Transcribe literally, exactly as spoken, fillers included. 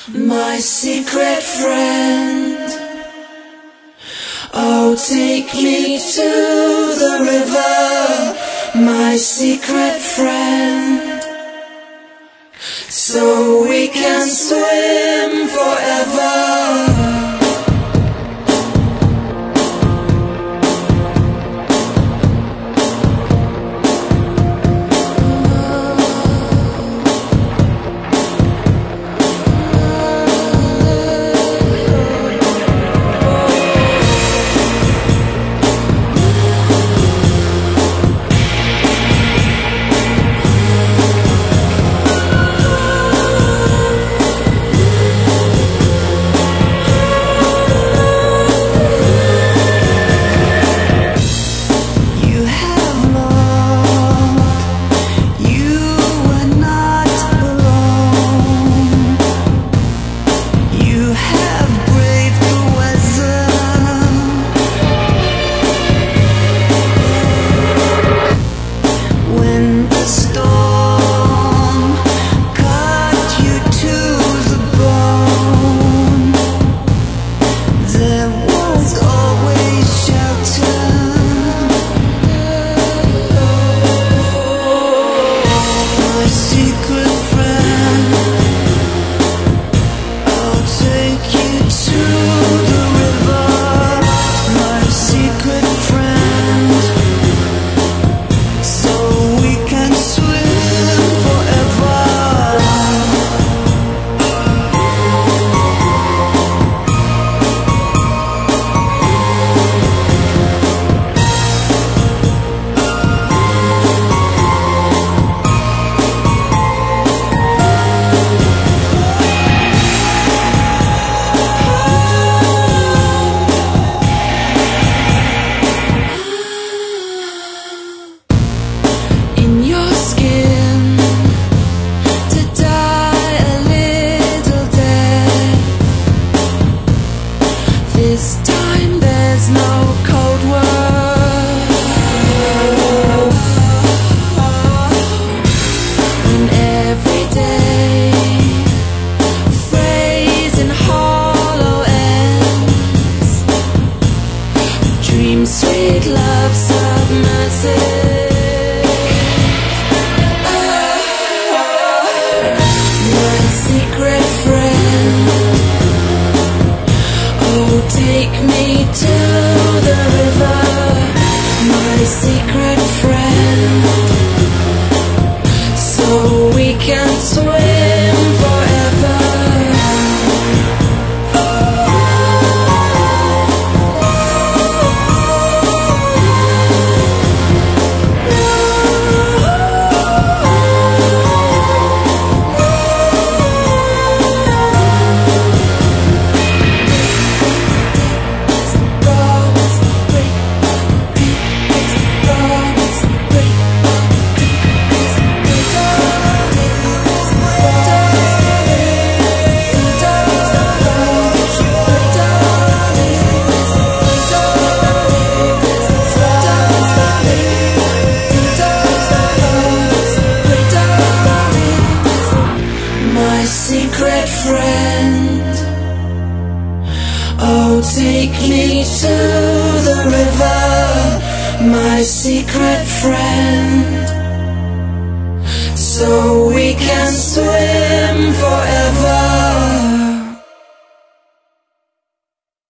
my secret friend. Oh, take me to the river, my secret friend, so we can swim forever. This time there's no cold word, and every day phrase in hollow ends, dream sweet love submersive. My secret friend, take me to the river, my secret friend, so we can swim forever. Secret friend, oh, take me to the river, my secret friend, so we can swim